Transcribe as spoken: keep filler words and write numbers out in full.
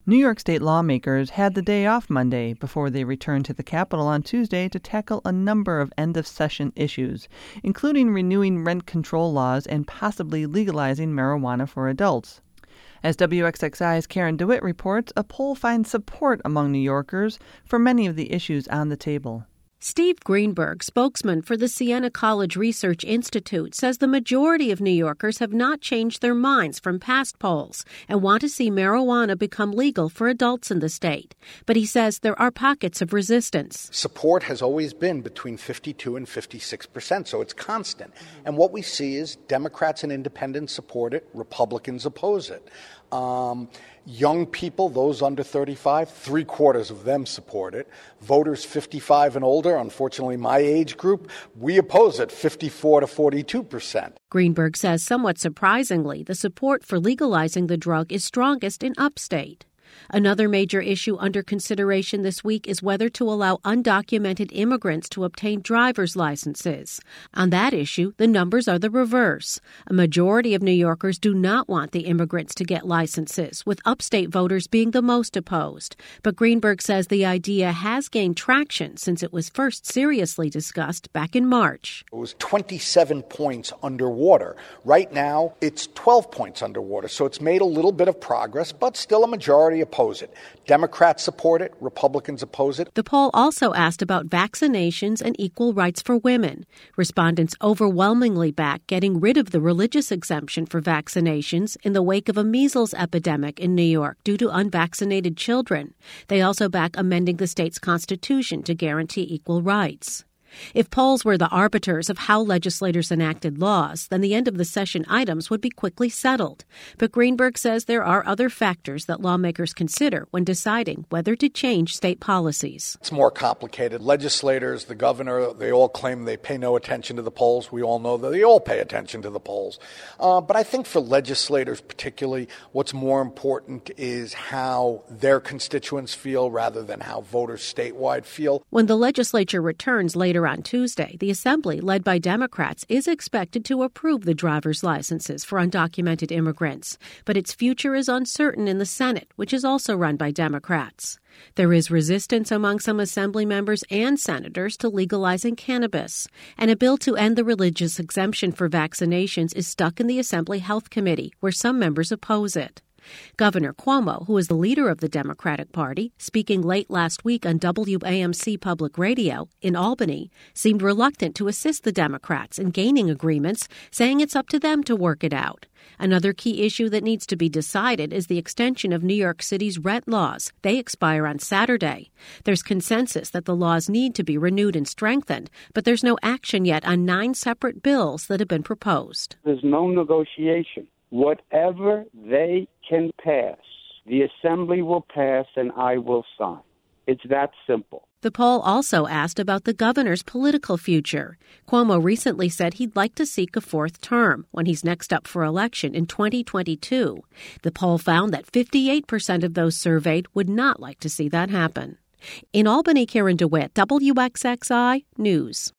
New York State lawmakers had the day off Monday before they returned to the Capitol on Tuesday to tackle a number of end-of-session issues, including renewing rent control laws and possibly legalizing marijuana for adults. As W X X I's Karen DeWitt reports, a poll finds support among New Yorkers for many of the issues on the table. Steve Greenberg, spokesman for the Siena College Research Institute, says the majority of New Yorkers have not changed their minds from past polls and want to see marijuana become legal for adults in the state. But he says there are pockets of resistance. Support has always been between fifty-two and fifty-six percent, so it's constant. And what we see is Democrats and independents support it, Republicans oppose it. Um, young people, those under thirty-five, three quarters of them support it. Voters fifty-five and older, unfortunately my age group, we oppose it, fifty-four to forty-two percent. Greenberg says somewhat surprisingly, the support for legalizing the drug is strongest in upstate. Another major issue under consideration this week is whether to allow undocumented immigrants to obtain driver's licenses. On that issue, the numbers are the reverse. A majority of New Yorkers do not want the immigrants to get licenses, with upstate voters being the most opposed. But Greenberg says the idea has gained traction since it was first seriously discussed back in March. It was twenty-seven points underwater. Right now, it's twelve points underwater, so it's made a little bit of progress, but still a majority oppose it. Democrats support it. Republicans oppose it. The poll also asked about vaccinations and equal rights for women. Respondents overwhelmingly back getting rid of the religious exemption for vaccinations in the wake of a measles epidemic in New York due to unvaccinated children. They also back amending the state's constitution to guarantee equal rights. If polls were the arbiters of how legislators enacted laws, then the end of the session items would be quickly settled. But Greenberg says there are other factors that lawmakers consider when deciding whether to change state policies. It's more complicated. Legislators, the governor, they all claim they pay no attention to the polls. We all know that they all pay attention to the polls. Uh, but I think for legislators particularly, what's more important is how their constituents feel rather than how voters statewide feel. When the legislature returns later on Tuesday, the Assembly, led by Democrats, is expected to approve the driver's licenses for undocumented immigrants. But its future is uncertain in the Senate, which is also run by Democrats. There is resistance among some Assembly members and senators to legalizing cannabis. And a bill to end the religious exemption for vaccinations is stuck in the Assembly Health Committee, where some members oppose it. Governor Cuomo, who is the leader of the Democratic Party, speaking late last week on W A M C Public Radio in Albany, seemed reluctant to assist the Democrats in gaining agreements, saying it's up to them to work it out. Another key issue that needs to be decided is the extension of New York City's rent laws. They expire on Saturday. There's consensus that the laws need to be renewed and strengthened, but there's no action yet on nine separate bills that have been proposed. There's no negotiation. Whatever they can pass, the Assembly will pass and I will sign. It's that simple. The poll also asked about the governor's political future. Cuomo recently said he'd like to seek a fourth term when he's next up for election in twenty twenty-two. The poll found that fifty-eight percent of those surveyed would not like to see that happen. In Albany, Karen DeWitt, W X X I News.